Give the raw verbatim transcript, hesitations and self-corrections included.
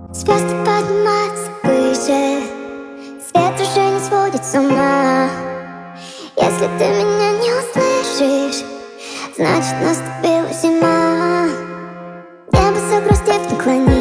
Звезды поднимаются выше, свет уже не сводит с ума. Если ты меня не услышишь, значит наступила зима. Небо загрустив наклонилось,